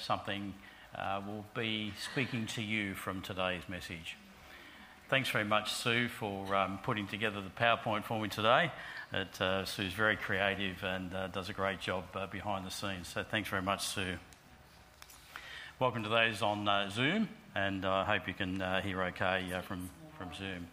something will be speaking to you from today's message. Thanks very much, Sue, for putting together the PowerPoint for me today. Sue's very creative and does a great job behind the scenes. So thanks very much, Sue. Welcome to those on Zoom, and I hope you can hear okay from Zoom.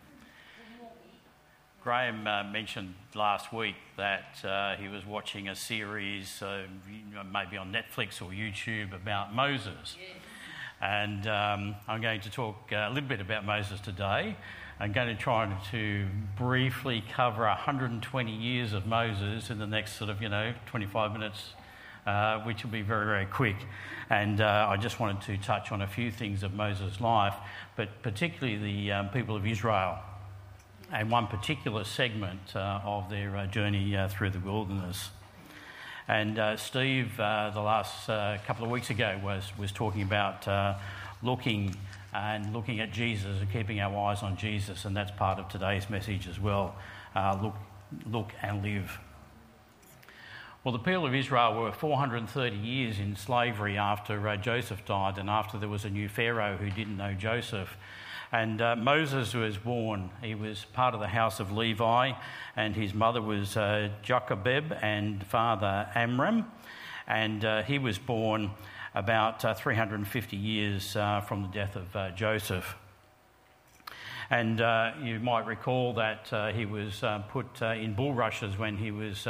Graham mentioned last week that he was watching a series, maybe on Netflix or YouTube, about Moses. And I'm going to talk a little bit about Moses today. I'm going to try to briefly cover 120 years of Moses in the next 25 minutes, which will be very, very quick. And I just wanted to touch on a few things of Moses' life, but particularly the people of Israel, and one particular segment of their journey through the wilderness. And Steve, the last couple of weeks ago, was talking about looking at Jesus and keeping our eyes on Jesus, and that's part of today's message as well. Look and live. Well, the people of Israel were 430 years in slavery after Joseph died, and after there was a new Pharaoh who didn't know Joseph. And Moses was born. He was part of the house of Levi, and his mother was Jochebed and father Amram. And he was born about 350 years from the death of Joseph. And you might recall that he was put in bulrushes when he was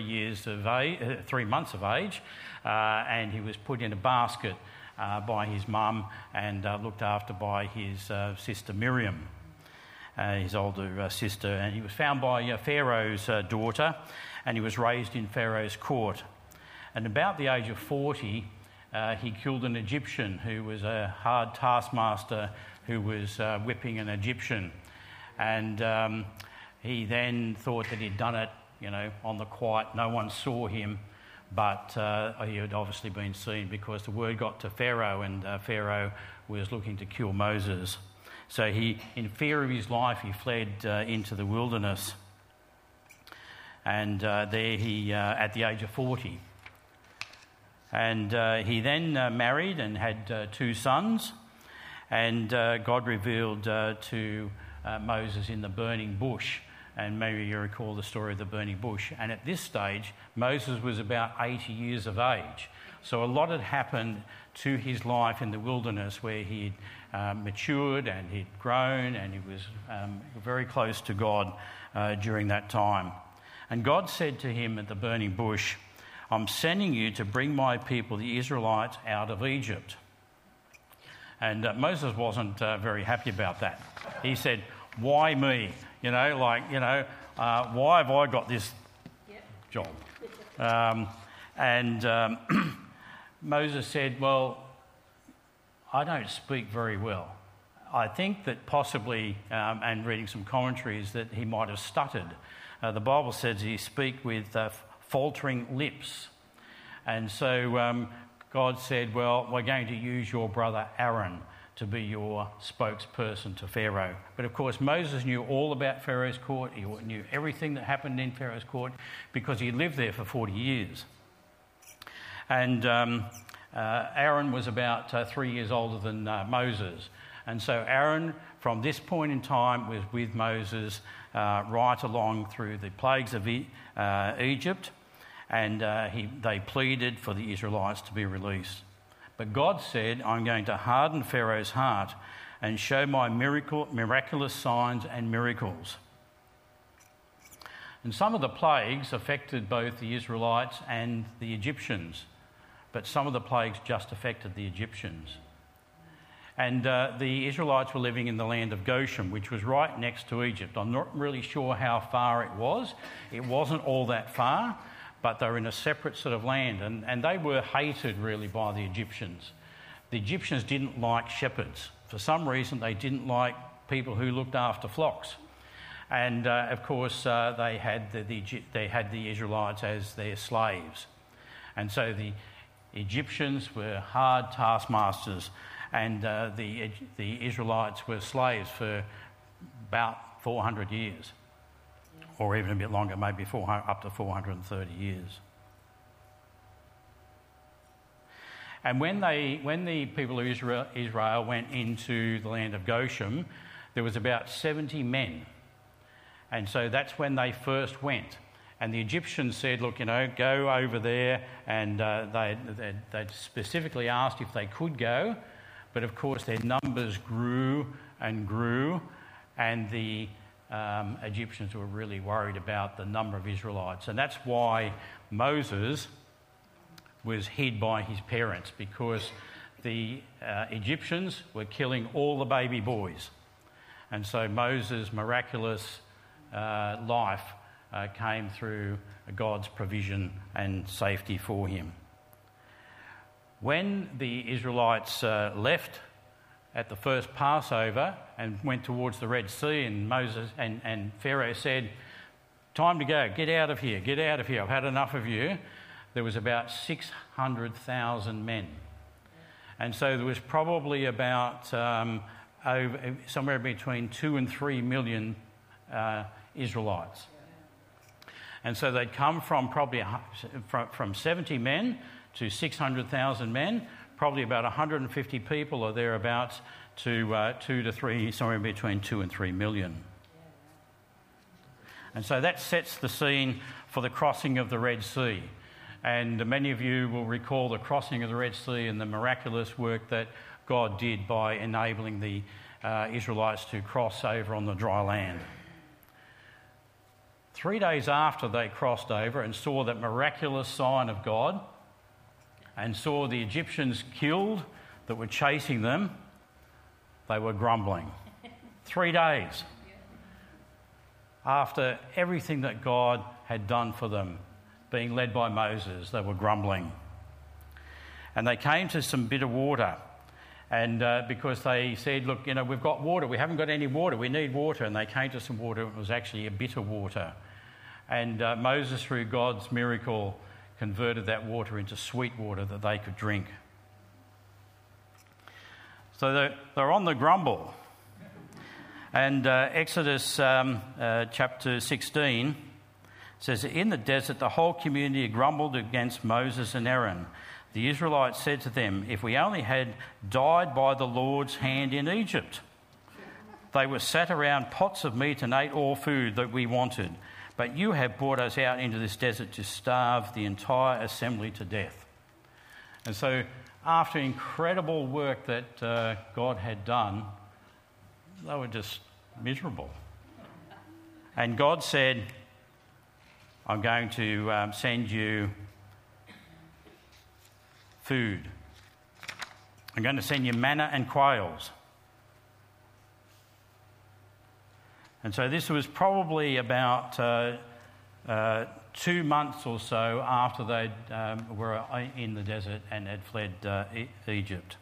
3 months of age, and he was put in a basket by his mum and looked after by his sister Miriam, his older sister. And he was found by Pharaoh's daughter, and he was raised in Pharaoh's court. And about the age of 40, he killed an Egyptian who was a hard taskmaster who was whipping an Egyptian. And he then thought that he'd done it, on the quiet. No one saw him. But he had obviously been seen, because the word got to Pharaoh, and Pharaoh was looking to kill Moses. So he, in fear of his life, he fled into the wilderness. And there he, at the age of 40. And he then married and had 2 sons. And God revealed to Moses in the burning bush. And maybe you recall the story of the burning bush. And at this stage, Moses was about 80 years of age. So a lot had happened to his life in the wilderness, where he'd matured and he'd grown, and he was very close to God during that time. And God said to him at the burning bush, "I'm sending you to bring my people, the Israelites, out of Egypt." And Moses wasn't very happy about that. He said, "Why me? Why have I got this job?" Moses said, "Well, I don't speak very well." I think that possibly, and reading some commentaries, that he might have stuttered. The Bible says he speak with faltering lips. And so God said, "Well, we're going to use your brother Aaron to be your spokesperson to Pharaoh." But of course, Moses knew all about Pharaoh's court. He knew everything that happened in Pharaoh's court, because he lived there for 40 years. And Aaron was about 3 years older than Moses. And so Aaron, from this point in time, was with Moses right along through the plagues of Egypt. And they pleaded for the Israelites to be released. But God said, "I'm going to harden Pharaoh's heart and show my miraculous signs and miracles." And some of the plagues affected both the Israelites and the Egyptians, but some of the plagues just affected the Egyptians. And the Israelites were living in the land of Goshen, which was right next to Egypt. I'm not really sure how far it was. It wasn't all that far, but they were in a separate sort of land, and they were hated really by the Egyptians. The Egyptians didn't like shepherds. For some reason, they didn't like people who looked after flocks. And of course, they had the Israelites as their slaves. And so the Egyptians were hard taskmasters, and the Israelites were slaves for about 400 years. Or even a bit longer, maybe up to 430 years. And when the people of Israel went into the land of Goshen, there was about 70 men. And so that's when they first went. And the Egyptians said, look, go over there. And they specifically asked if they could go. But of course, their numbers grew and grew. And the Egyptians were really worried about the number of Israelites. And that's why Moses was hid by his parents, because the Egyptians were killing all the baby boys. And so Moses' miraculous life came through God's provision and safety for him. When the Israelites left at the first Passover and went towards the Red Sea, and Moses and Pharaoh said, time to go, get out of here, I've had enough of you. There was about 600,000 men. And so there was probably about somewhere between 2 and 3 million Israelites. And so they'd come from probably from 70 men to 600,000 men, probably about 150 people or thereabouts, to 2 to 3, somewhere between 2 and 3 million. And so that sets the scene for the crossing of the Red Sea. And many of you will recall the crossing of the Red Sea and the miraculous work that God did by enabling the Israelites to cross over on the dry land. 3 days after they crossed over and saw that miraculous sign of God and saw the Egyptians killed that were chasing them, they were grumbling. 3 days after everything that God had done for them, being led by Moses, they were grumbling. And they came to some bitter water. And because they said, look, we've got water, we haven't got any water, we need water. And they came to some water, it was actually a bitter water. And Moses, through God's miracle, converted that water into sweet water that they could drink. So they're on the grumble. And Exodus chapter 16 says, in the desert the whole community grumbled against Moses and Aaron. The Israelites said to them, if we only had died by the Lord's hand in Egypt. They were sat around pots of meat and ate all food that we wanted. But you have brought us out into this desert to starve the entire assembly to death. And so after incredible work that God had done, they were just miserable. And God said, I'm going to send you food. I'm going to send you manna and quails. And so this was probably about 2 months or so after they were in the desert and had fled Egypt.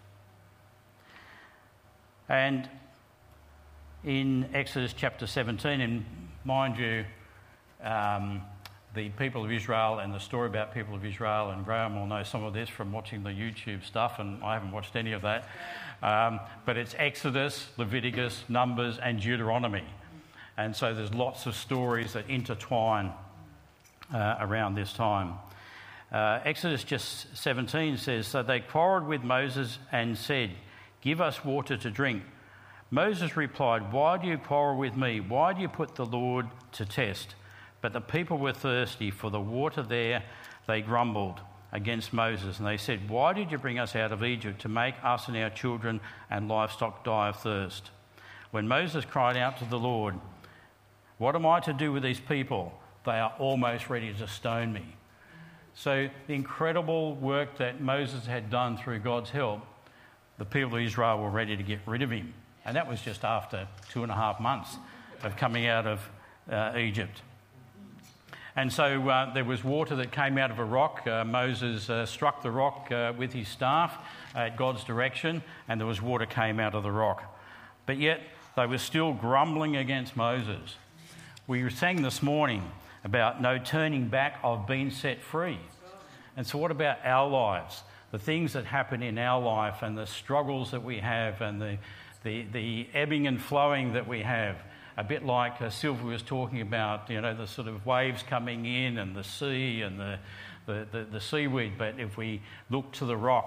And in Exodus chapter 17, and mind you, the people of Israel and the story about people of Israel, and Graham will know some of this from watching the YouTube stuff, and I haven't watched any of that. But it's Exodus, Leviticus, Numbers, and Deuteronomy. And so there's lots of stories that intertwine around this time. Exodus just 17 says, so they quarrelled with Moses and said, give us water to drink. Moses replied, why do you quarrel with me? Why do you put the Lord to test? But the people were thirsty for the water there. They grumbled against Moses, and they said, why did you bring us out of Egypt to make us and our children and livestock die of thirst? When Moses cried out to the Lord, what am I to do with these people? They are almost ready to stone me. So the incredible work that Moses had done through God's help, the people of Israel were ready to get rid of him. And that was just after 2.5 months of coming out of Egypt. And so there was water that came out of a rock. Moses struck the rock with his staff at God's direction, and there was water came out of the rock. But yet they were still grumbling against Moses. We sang this morning about no turning back, I've been set free. And so what about our lives? The things that happen in our life and the struggles that we have and the ebbing and flowing that we have. A bit like Sylvia was talking about, the sort of waves coming in and the sea and the seaweed. But if we look to the rock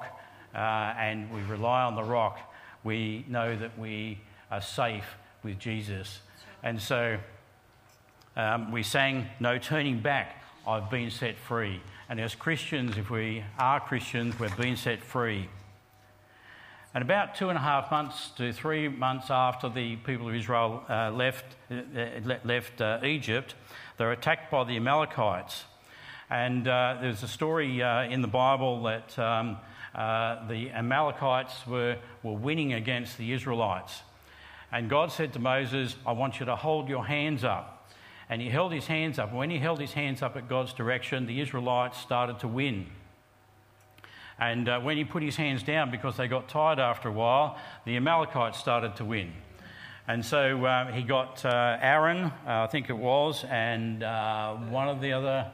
and we rely on the rock, we know that we are safe with Jesus. And so we sang, "No turning back, I've been set free." And as Christians, if we are Christians, we've been set free. And about 2.5 months to 3 months after the people of Israel left Egypt, they were attacked by the Amalekites. And there's a story in the Bible that the Amalekites were winning against the Israelites. And God said to Moses, "I want you to hold your hands up." And he held his hands up. When he held his hands up at God's direction, the Israelites started to win. And when he put his hands down, because they got tired after a while, the Amalekites started to win. And so he got Aaron, I think it was, and one of the other...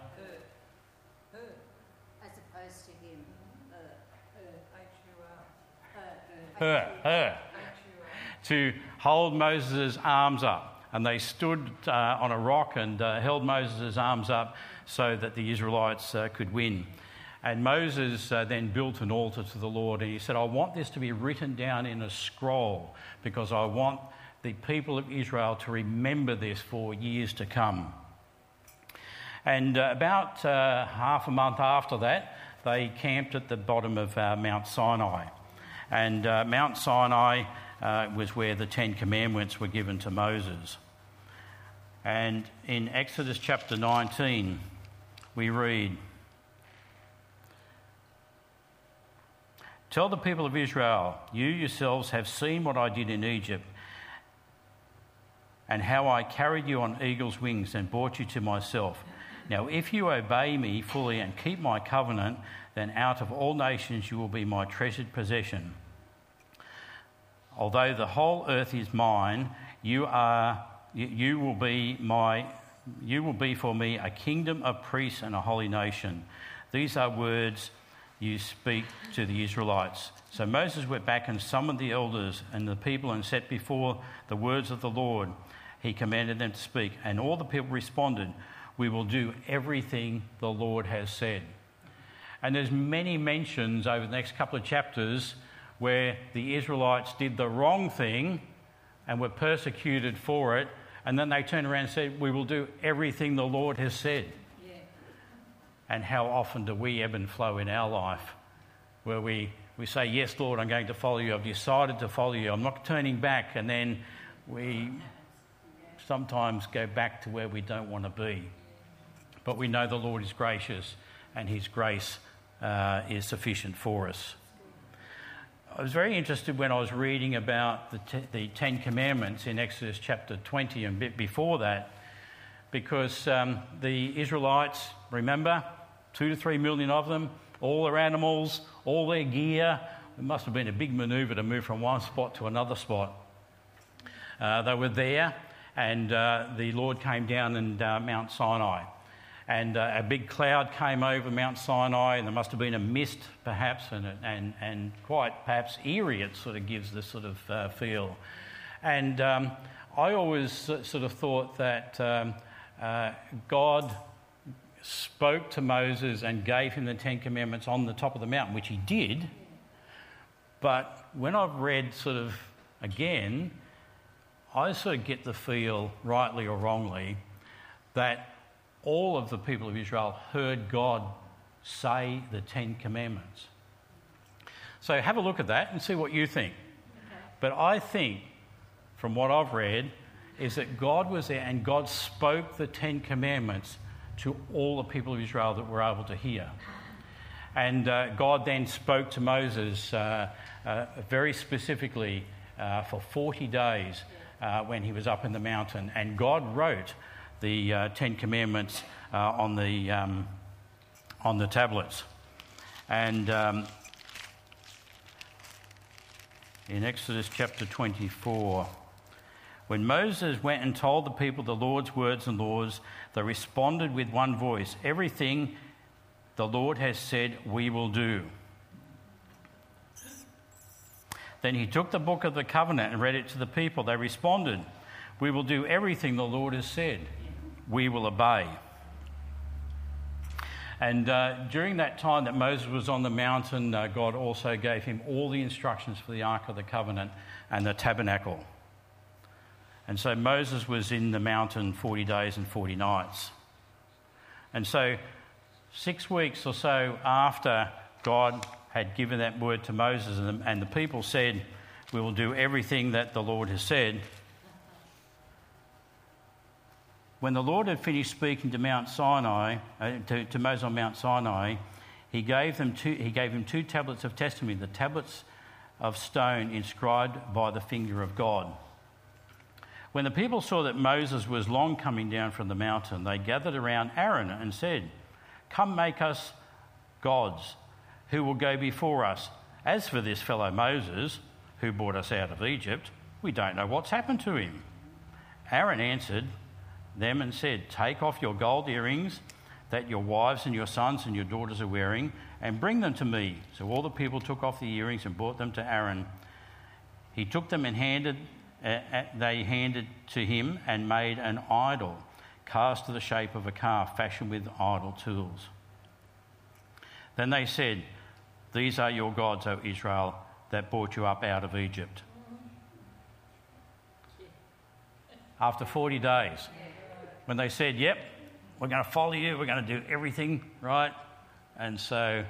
As opposed to him. Her. To hold Moses' arms up. And they stood on a rock and held Moses' arms up so that the Israelites could win. And Moses then built an altar to the Lord, and he said, "I want this to be written down in a scroll because I want the people of Israel to remember this for years to come." And about half a month after that, they camped at the bottom of Mount Sinai. And Mount Sinai was where the 10 Commandments were given to Moses. And in Exodus chapter 19, we read, "Tell the people of Israel, you yourselves have seen what I did in Egypt and how I carried you on eagle's wings and brought you to myself. Now, if you obey me fully and keep my covenant, then out of all nations you will be my treasured possession. Although the whole earth is mine, you will be for me a kingdom of priests and a holy nation. These are words you speak to the Israelites." So Moses went back and summoned the elders and the people and set before the words of the Lord. He commanded them to speak, and all the people responded, "We will do everything the Lord has said." And there's many mentions over the next couple of chapters where the Israelites did the wrong thing and were persecuted for it, and then they turned around and said, "We will do everything the Lord has said." Yeah. And how often do we ebb and flow in our life where we say, "Yes, Lord, I'm going to follow you. I've decided to follow you. I'm not turning back," and then we sometimes go back to where we don't want to be. But we know the Lord is gracious and his grace is sufficient for us. I was very interested when I was reading about the 10 Commandments in Exodus chapter 20 and a bit before that, because the Israelites, remember, 2 to 3 million of them, all their animals, all their gear. It must have been a big manoeuvre to move from one spot to another spot. They were there, and the Lord came down in Mount Sinai. And a big cloud came over Mount Sinai, and there must have been a mist, perhaps, and quite perhaps eerie. It sort of gives this sort of feel. And I always sort of thought that God spoke to Moses and gave him the 10 Commandments on the top of the mountain, which he did. But when I've read sort of again, I sort of get the feel, rightly or wrongly, that all of the people of Israel heard God say the 10 Commandments. So have a look at that and see what you think. Okay. But I think, from what I've read, is that God was there and God spoke the 10 Commandments to all the people of Israel that were able to hear. And God then spoke to Moses very specifically for 40 days when he was up in the mountain. And God wrote the 10 Commandments on the tablets. And in Exodus chapter 24, when Moses went and told the people the Lord's words and laws, they responded with one voice, "Everything the Lord has said, we will do." Then he took the book of the covenant and read it to the people. They responded, "We will do everything the Lord has said. We will obey." And during that time that Moses was on the mountain, God also gave him all the instructions for the Ark of the Covenant and the tabernacle. And so Moses was in the mountain 40 days and 40 nights. And so 6 weeks or so after God had given that word to Moses and the people said, "We will do everything that the Lord has said," when the Lord had finished speaking to Mount Sinai, to Moses on Mount Sinai, he gave him two tablets of testimony, the tablets of stone inscribed by the finger of God. When the people saw that Moses was long coming down from the mountain, they gathered around Aaron and said, "Come, make us gods who will go before us. As for this fellow Moses, who brought us out of Egypt, we don't know what's happened to him." Aaron answered them and said, "Take off your gold earrings that your wives and your sons and your daughters are wearing and bring them to me." So all the people took off the earrings and brought them to Aaron. He took them and they handed to him and made an idol cast to the shape of a calf fashioned with idol tools. Then they said, "These are your gods, O Israel, that brought you up out of Egypt." After 40 days, when they said, "Yep, we're going to follow you, we're going to do everything right." And so,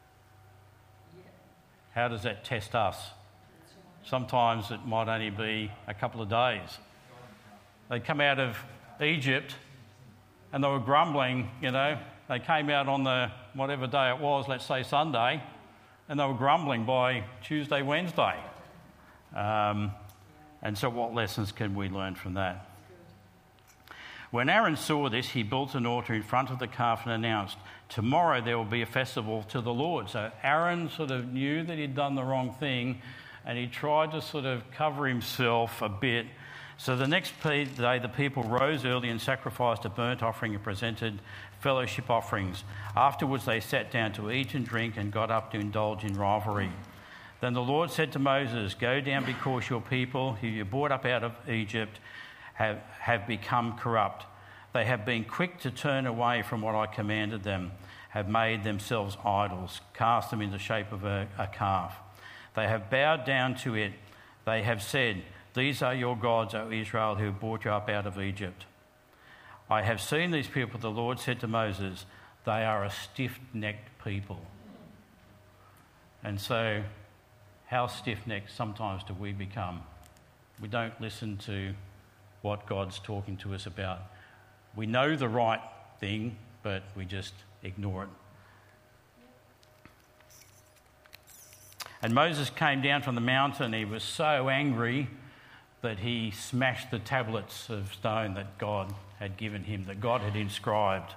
how does that test us? Sometimes it might only be a couple of days. They come out of Egypt and they were grumbling, They came out on the whatever day it was, let's say Sunday, and they were grumbling by Tuesday, Wednesday. And so what lessons can we learn from that? When Aaron saw this, he built an altar in front of the calf and announced, "Tomorrow there will be a festival to the Lord." So Aaron sort of knew that he'd done the wrong thing, and he tried to sort of cover himself a bit. So the next day the people rose early and sacrificed a burnt offering and presented fellowship offerings. Afterwards they sat down to eat and drink and got up to indulge in rivalry. Then the Lord said to Moses, "Go down because your people, who you brought up out of Egypt, have become corrupt. They have been quick to turn away from what I commanded them, have made themselves idols, cast them in the shape of a calf. They have bowed down to it. They have said, 'These are your gods, O Israel, who brought you up out of Egypt.' I have seen these people," the Lord said to Moses, "they are a stiff-necked people." And so, how stiff-necked sometimes do we become? We don't listen to what God's talking to us about. We know the right thing, but we just ignore it. And Moses came down from the mountain. He was so angry that he smashed the tablets of stone that God had given him, that God had inscribed.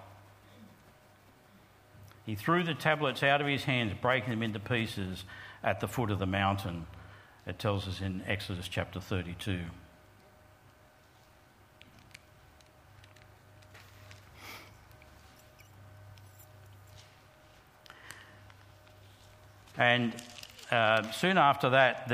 He threw the tablets out of his hands, breaking them into pieces at the foot of the mountain. It tells us in Exodus chapter 32. And soon after that,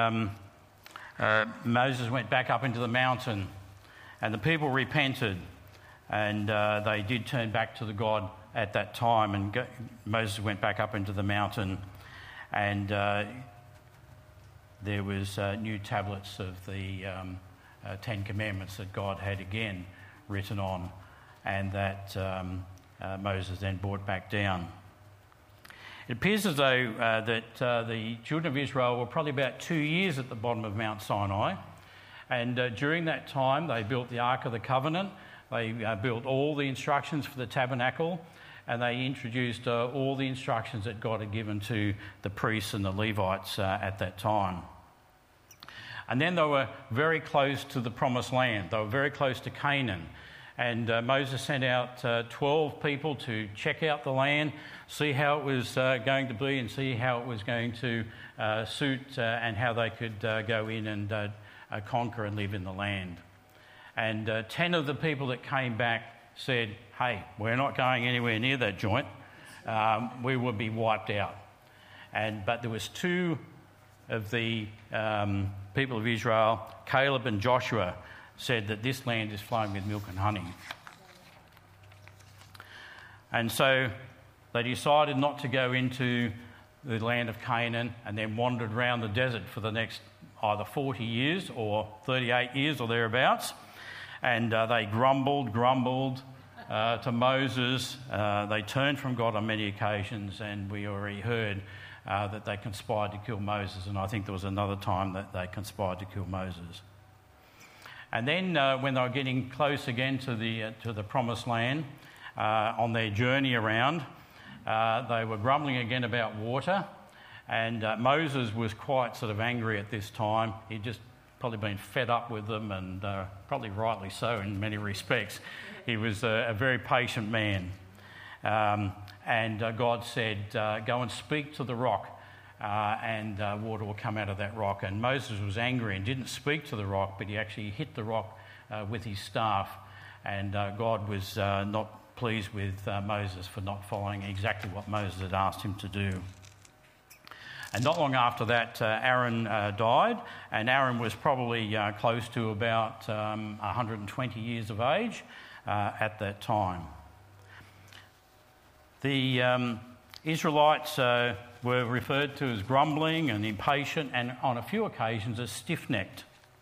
Moses went back up into the mountain, and the people repented, and they did turn back to the God at that time. And Moses went back up into the mountain, and there was new tablets of the Ten Commandments that God had again written on, and that Moses then brought back down. It appears as though that the children of Israel were probably about 2 years at the bottom of Mount Sinai, and during that time they built the Ark of the Covenant, they built all the instructions for the tabernacle, and they introduced all the instructions that God had given to the priests and the Levites at that time. And then they were very close to the Promised Land. They were very close to Canaan. And Moses sent out 12 people to check out the land, see how it was going to be, and see how it was going to suit and how they could go in and conquer and live in the land. And 10 of the people that came back said, "Hey, we're not going anywhere near that joint. We will be wiped out." But there was 2 of the people of Israel, Caleb and Joshua, said that this land is flowing with milk and honey. And so they decided not to go into the land of Canaan and then wandered around the desert for the next either 40 years or 38 years or thereabouts. And they grumbled to Moses. They turned from God on many occasions, and we already heard that they conspired to kill Moses, and I think there was another time that they conspired to kill Moses. And then when they were getting close again to the Promised Land, on their journey around, they were grumbling again about water, and Moses was quite sort of angry at this time. He'd just probably been fed up with them, and probably rightly so in many respects. He was a very patient man. And God said, go and speak to the rock, and water will come out of that rock. And Moses was angry and didn't speak to the rock, but he actually hit the rock with his staff. And God was not pleased with Moses for not following exactly what Moses had asked him to do. And not long after that, Aaron died, and Aaron was probably close to about 120 years of age at that time. The Israelites were referred to as grumbling and impatient, and on a few occasions as stiff-necked.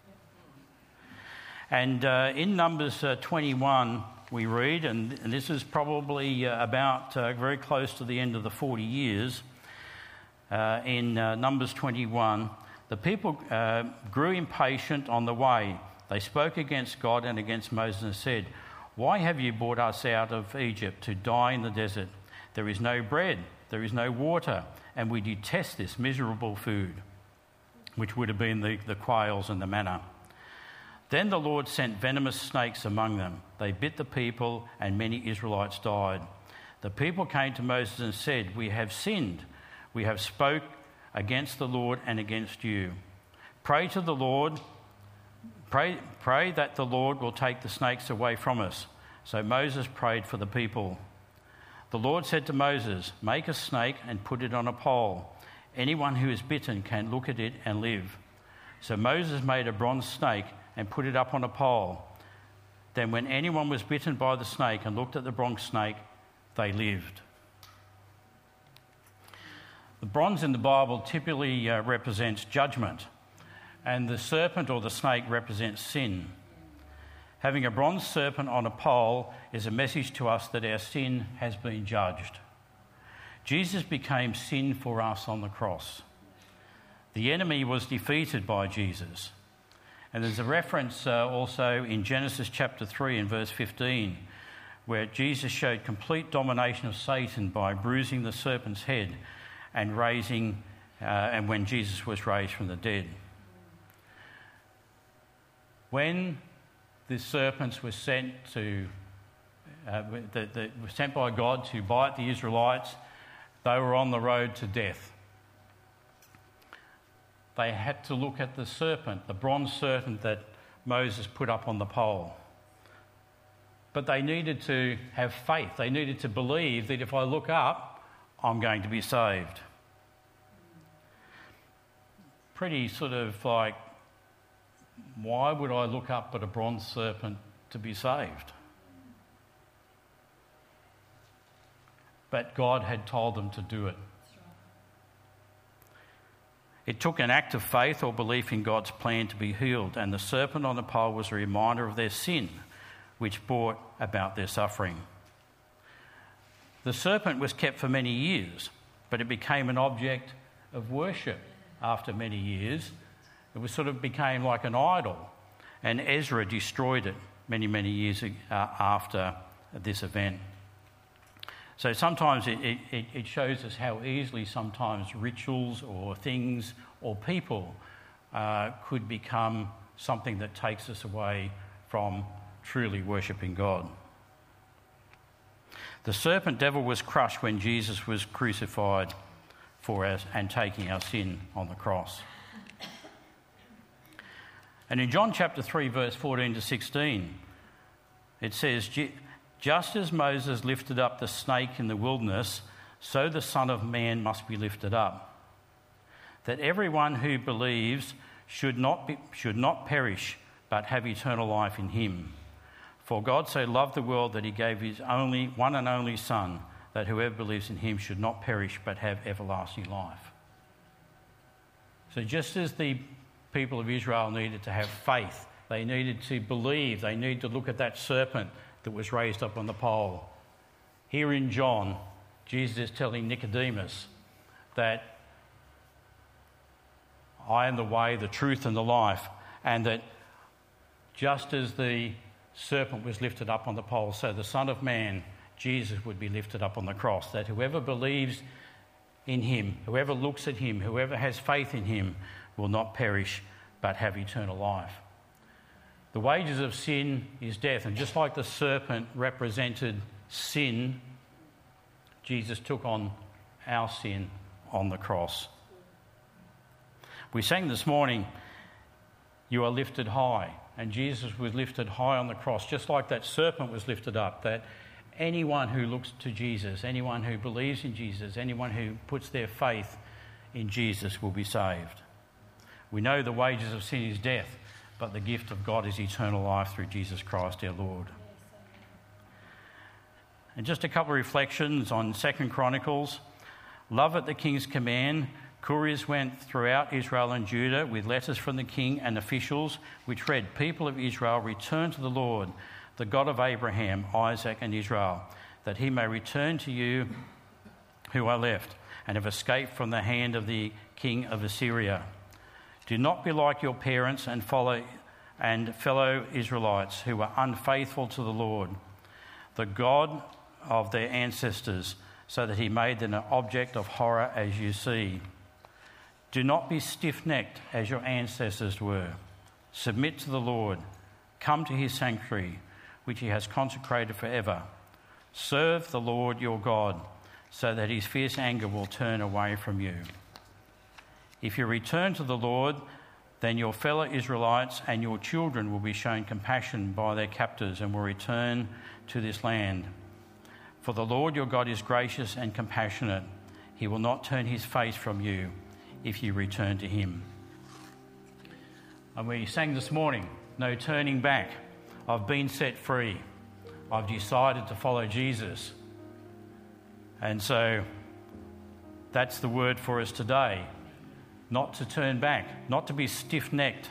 And in Numbers 21 we read, and this is probably about very close to the end of the 40 years, in Numbers 21, the people grew impatient on the way. They spoke against God and against Moses and said, "Why have you brought us out of Egypt to die in the desert? There is no bread, there is no water, and we detest this miserable food," which would have been the quails and the manna. Then the Lord sent venomous snakes among them. They bit the people, and many Israelites died. The people came to Moses and said, "We have sinned. We have spoke against the Lord and against you. Pray to the Lord. Pray that the Lord will take the snakes away from us." So Moses prayed for the people. The Lord said to Moses, "Make a snake and put it on a pole. Anyone who is bitten can look at it and live." So Moses made a bronze snake and put it up on a pole. Then when anyone was bitten by the snake and looked at the bronze snake, they lived. The bronze in the Bible typically represents judgment, and the serpent or the snake represents sin. Having a bronze serpent on a pole is a message to us that our sin has been judged. Jesus became sin for us on the cross. The enemy was defeated by Jesus. And there's a reference also in Genesis chapter 3 and verse 15, where Jesus showed complete domination of Satan by bruising the serpent's head and when Jesus was raised from the dead. When the serpents were sent by God to bite the Israelites, they were on the road to death. They had to look at the serpent, the bronze serpent that Moses put up on the pole. But they needed to have faith. They needed to believe that if I look up, I'm going to be saved. Pretty sort of like, why would I look up at a bronze serpent to be saved? But God had told them to do it. It took an act of faith or belief in God's plan to be healed, and the serpent on the pole was a reminder of their sin, which brought about their suffering. The serpent was kept for many years, but it became an object of worship after many years. It became like an idol, and Ezra destroyed it many years after this event. So sometimes it shows us how easily sometimes rituals or things or people could become something that takes us away from truly worshipping God. The serpent devil was crushed when Jesus was crucified for us and taking our sin on the cross. And in John chapter 3, verse 14 to 16, it says, "Just as Moses lifted up the snake in the wilderness, so the Son of Man must be lifted up, that everyone who believes should not perish, but have eternal life in him. For God so loved the world that he gave his one and only Son, that whoever believes in him should not perish but have everlasting life. So just as the people of Israel needed to have faith, they needed to believe, they needed to look at that serpent that was raised up on the pole. Here in John, Jesus is telling Nicodemus that I am the way, the truth and the life, and that just as the serpent was lifted up on the pole, so the Son of Man, Jesus, would be lifted up on the cross, that whoever believes in him, whoever looks at him, whoever has faith in him will not perish but have eternal life. The wages of sin is death, and just like the serpent represented sin, Jesus took on our sin on the cross. We sang this morning, "You are lifted high," and Jesus was lifted high on the cross, just like that serpent was lifted up, that anyone who looks to Jesus, anyone who believes in Jesus, anyone who puts their faith in Jesus will be saved. We know the wages of sin is death, but the gift of God is eternal life through Jesus Christ our Lord. And just a couple of reflections on 2 Chronicles. Love at the king's command. Couriers went throughout Israel and Judah with letters from the king and officials, which read, "People of Israel, return to the Lord, the God of Abraham, Isaac and Israel, that he may return to you who are left and have escaped from the hand of the king of Assyria. Do not be like your parents and fellow Israelites who were unfaithful to the Lord, the God of their ancestors, so that he made them an object of horror as you see. Do not be stiff-necked as your ancestors were. Submit to the Lord. Come to his sanctuary, which he has consecrated forever. Serve the Lord your God, so that his fierce anger will turn away from you. If you return to the Lord, then your fellow Israelites and your children will be shown compassion by their captors and will return to this land. For the Lord your God is gracious and compassionate. He will not turn his face from you if you return to him." And we sang this morning, "No turning back. I've been set free. I've decided to follow Jesus." And so that's the word for us today. Not to turn back, not to be stiff-necked.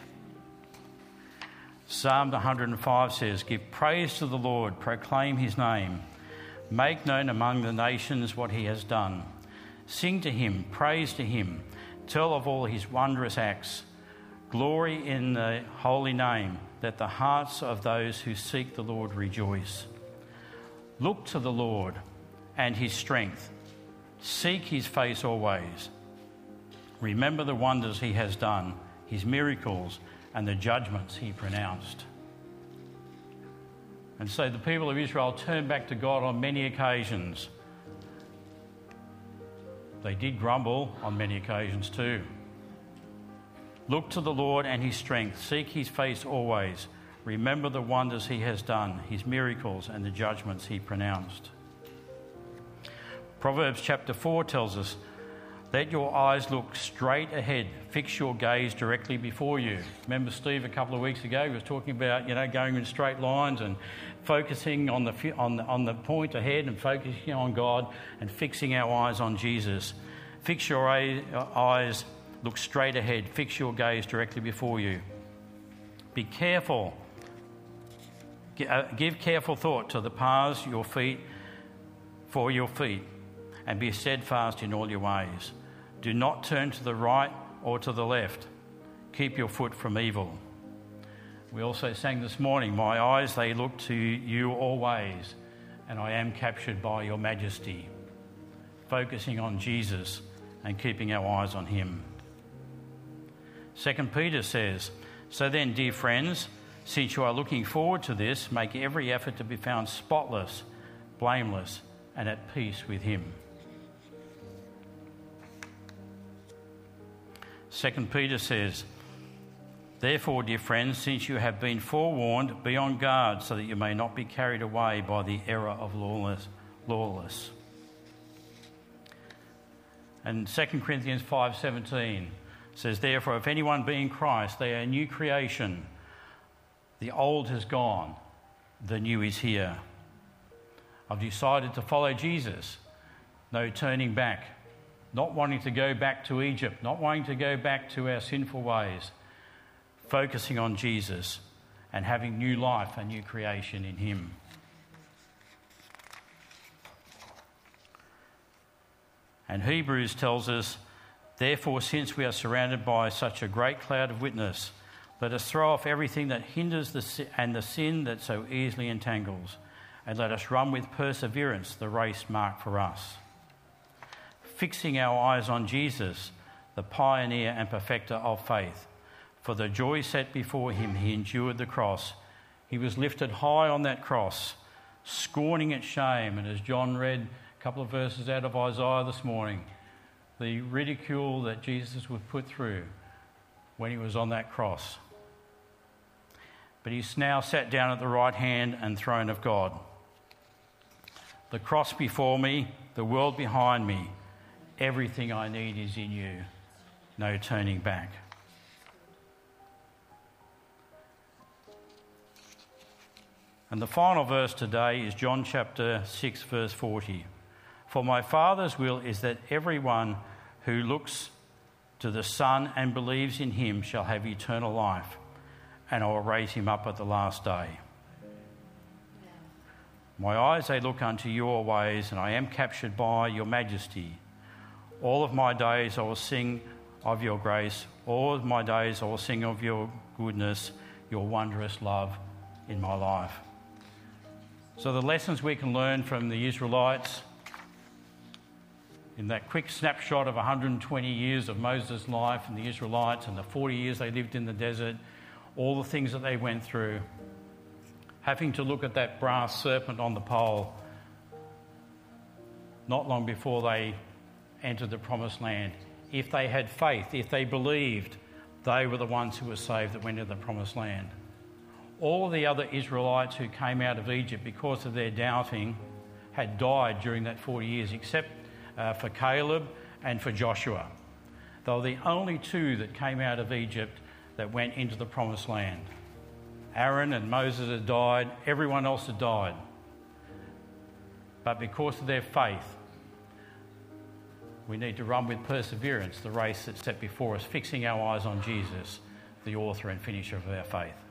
Psalm 105 says, "Give praise to the Lord, proclaim his name. Make known among the nations what he has done. Sing to him, praise to him. Tell of all his wondrous acts. Glory in the holy name, that the hearts of those who seek the Lord rejoice. Look to the Lord and his strength. Seek his face always. Remember the wonders he has done, his miracles and the judgments he pronounced." And so the people of Israel turned back to God on many occasions. They did grumble on many occasions too. Look to the Lord and his strength. Seek his face always. Remember the wonders he has done, his miracles and the judgments he pronounced. Proverbs chapter 4 tells us, "Let your eyes look straight ahead. Fix your gaze directly before you." Remember Steve a couple of weeks ago, he was talking about, going in straight lines and focusing on the point ahead and focusing on God and fixing our eyes on Jesus. Fix your eyes, look straight ahead. Fix your gaze directly before you. Be careful. Give careful thought to the paths for your feet, and be steadfast in all your ways. Do not turn to the right or to the left. Keep your foot from evil. We also sang this morning, "My eyes, they look to you always, and I am captured by your majesty." Focusing on Jesus and keeping our eyes on him. 2 Peter says, "So then, dear friends, since you are looking forward to this, make every effort to be found spotless, blameless, and at peace with him." 2 Peter says, "Therefore, dear friends, since you have been forewarned, be on guard so that you may not be carried away by the error of lawless." And 2 Corinthians 5:17 says, "Therefore, if anyone be in Christ, they are a new creation. The old has gone, the new is here." I've decided to follow Jesus. no turning back, not wanting to go back to Egypt, not wanting to go back to our sinful ways, focusing on Jesus and having new life and new creation in him. And Hebrews tells us, therefore, since we are surrounded by such a great cloud of witness, let us throw off everything that hinders the sin that so easily entangles, and let us run with perseverance the race marked for us, fixing our eyes on Jesus, the pioneer and perfecter of faith. For the joy set before him, he endured the cross. He was lifted high on that cross, scorning its shame. And as John read a couple of verses out of Isaiah this morning, the ridicule that Jesus was put through when he was on that cross. But he's now sat down at the right hand and throne of God. The cross before me, the world behind me, everything I need is in you. No turning back. And the final verse today is John chapter 6, verse 40. For my Father's will is that everyone who looks to the Son and believes in him shall have eternal life, and I will raise him up at the last day. My eyes, they look unto your ways, and I am captured by your majesty. All of my days I will sing of your grace. All of my days I will sing of your goodness, your wondrous love in my life. So the lessons we can learn from the Israelites in that quick snapshot of 120 years of Moses' life and the Israelites and the 40 years they lived in the desert, all the things that they went through, having to look at that brass serpent on the pole not long before they entered the promised land. If they had faith, if they believed, they were the ones who were saved that went into the promised land. All the other Israelites who came out of Egypt because of their doubting had died during that 40 years, except for Caleb and for Joshua. They were the only two that came out of Egypt that went into the promised land. Aaron and Moses had died, everyone else had died. But because of their faith, we need to run with perseverance the race that's set before us, fixing our eyes on Jesus, the author and finisher of our faith.